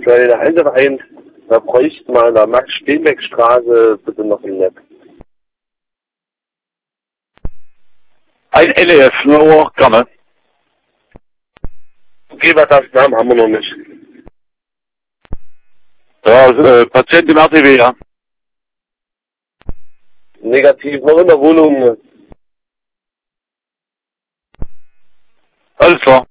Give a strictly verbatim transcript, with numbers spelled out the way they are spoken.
Für den Einzelverein, da bräuchte man in der Max-Steenbeck-Straße bitte noch ein Netz. Ein N E F, nur gerne. Okay, was das Namen haben wir noch nicht. Ja, äh, Patient im R T W, ja. Negativ, noch in der Wohnung. Alles klar.